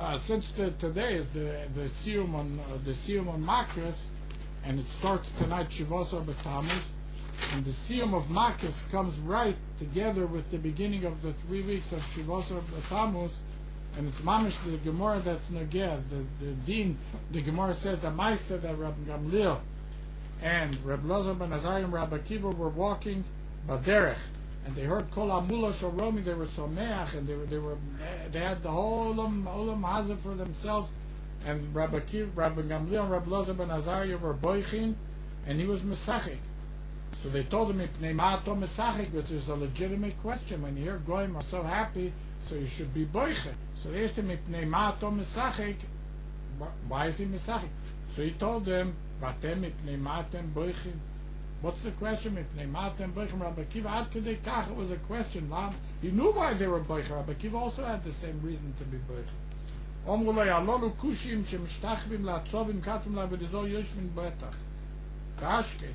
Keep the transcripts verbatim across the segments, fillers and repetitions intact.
Uh, since the, today is the the Siyum on uh, the Siyum on Makos, and it starts tonight Shivosar B'Tammuz, and the Siyum of Makos comes right together with the beginning of the three weeks of Shivosar B'Tammuz, and it's mamish the Gemara that's Nogeh, the the Din. The Gemara says that Ma'aseh that Rabbi Gamliel and Reb Elazar ben Azariah and Rabbi Akiva were walking Baderech, and they heard Kol Hamula Shoromi. They were someach, and they were they were they had the whole olam olam hazeh for themselves. And Rabbi Akiva, Rabbi Gamliel, and Reb Elazar ben Azariah were boichin, and he was mesachik. So they told him, "Ipnei ma'ato mesachik," which is a legitimate question. When you hear goyim are so happy, so you should be boichin. So they asked him, "Ipnei ma'ato mesachik," why is he mesachik? So he told them, "Vatem ipnei ma'atem boichin." What's the question? Ipnei ma'atem boichin. Rabbi Akiva ad kedei kach, it was a question. He knew why they were boichin. Rabbi Akiva also had the same reason to be boichin. Omru lo yalolu kushim shemishtachvim la'atzovim katum la'avodizol yoshmin betach. Kashket.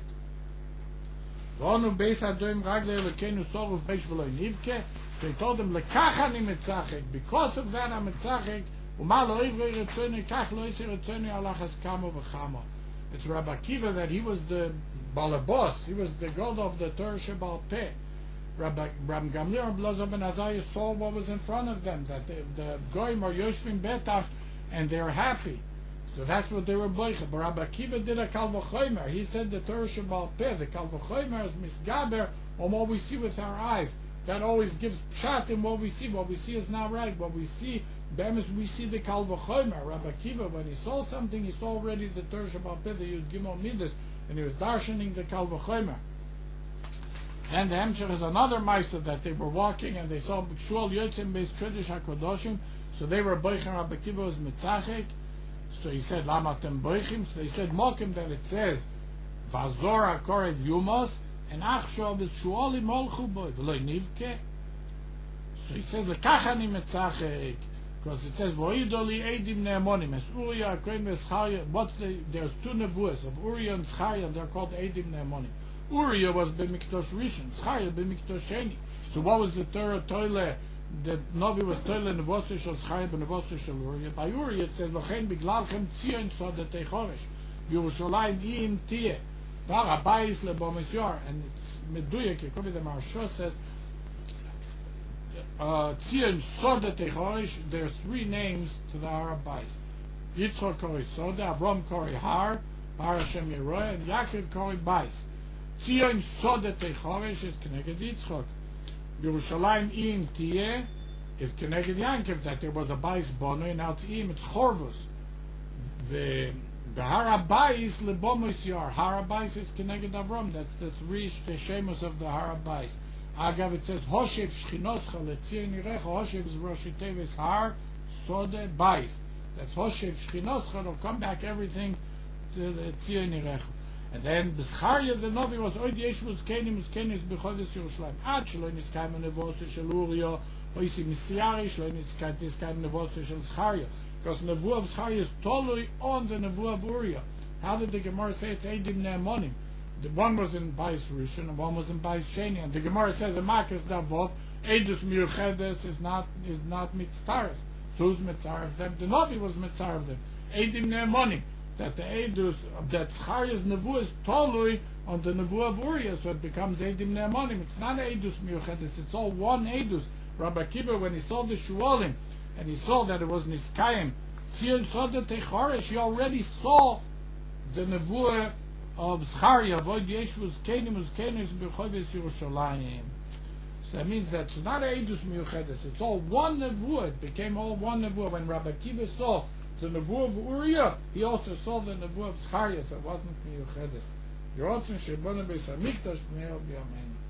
V'onu beis adoim raglei lekenu soruf beish v'lo nivke. So he told them, lekach ani metzachek. Because of that I'm metzachek. U'ma lo ivrei retzoni kach lo isi retzoni alachas kamo v'chamo. It's Rabbi Akiva that he was the balabos. He was the god of the Torah Shebal Peh. Rabbi, Rabbi Gamliel and Elazar ben Azariah saw what was in front of them, that the, the goyim are yoshvim betach, and they're happy. So that's what they were boicha. But Rabbi Akiva did a kal v'chomer. He said the Torah Shebal Peh, the kal v'chomer is misgaber on what we see with our eyes. That always gives pshat in what we see. What we see is not right. What we see, bemis, we see the kal v'chomer. Rabbi Akiva, when he saw something, he saw already the Torah Shebal Peh, the Yud Gimel Midas, and he was darshaning the kal v'chomer. And the Hemshech is another Maisa that they were walking and they saw Shul Yotzim Beis Kodesh HaKodoshim, so they were boichin. Rabbi Akiva was mitzachek. So he said, Lama tem boichim? So they said, Mokim, that it says Vazor HaKorev Yumos, and Achshov is Shuolim Olchu Boi V'loi Nivke. So he says, Lekach ani mitzachek, because it says Voidoli Eidim Ne'emonim, as Uriah Kohen V'Scharya. What's the? There's two nevuas of Uriah and Scharya. They're called Eidim Ne'emonim. Uriah was b'mikdosh rishon, Scharya b'mikdosh sheni. So what was the Torah toile? The Novi was toile nevosah shel Scharya b'nevosah shel Uriah. By Uriah it says Lochen biglalchem tzion sodatei choresh Yerushalayim im tiyeh var habayis lebomis yor. And it's meduyek. Yaakov the Maharsha says tzion sodatei choresh. There's three names to the Har Habayis. Yitzchak kori soda, Avram kori har, Bar Hashem Yeroeh, and Yaakov kori bayis. Tzion Sodatei Choresh is connected to Yitzchak. Yerushalayim Im Tiyeh is connected to Yankov, that there was a Bais Bono, and now it's Im, it's Chorvus. The the Har Habayis Lebomos Yar. Har Habayis is connected to Avram. That's the three the Shemos of the Har Habayis. Agav, it says Hoshev Shchinoscha Letzion Yirecha. Hoshev is Rosh Tevis Har Sode Bais. That's Hoshev Shchinoscha. It'll come back everything to the Tzion Yirecha. And then B'Scharya the Novi was Oid Yesh Muzkenim Muzkenim B'Chodesh Yerushalayim Ad Shelo Nitzkayim Nevosah Shel Uriah Oisi Misyari Shelo Nitzkayim Nevosah Shel Scharya, because Nevuah of Scharya is totally on the Nevuah of Uriah. How did the Gemara say it's Eidim Ne'emonim? The one was in Bais Rishon and one was in Bais Sheni, and the Gemara says in Makas Davov Eidus Miuchedes is not is not Mitzaref. So who's Mitzaref them? The Novi was Mitzaref them. Eidim Ne'emonim. That the Eidus, that Scharya's Nevuah is totally on the Nevuah of Uriah, so it becomes Eidim Ne'emonim. It's not Eidus Miuchedes, it's all one Eidus. Rabbi Akiva, when he saw the Shuolim, and he saw that it was Niskayim, Tzion Sodatei Choresh, he already saw the Nevuah of Scharya, Void Yeshvus Kenim, Kenim, B'Chodesh Yerushalayim. So that means that it's not Eidus Miuchedes, it's all one Nevuah. It became all one Nevuah. When Rabbi Akiva saw the Nevuah of Uriah, he also saw the Nevuah of Scharya, so it wasn't Miuchedes. Yerotzin Shebona Beis Hamikdash B'nei B'yameinu.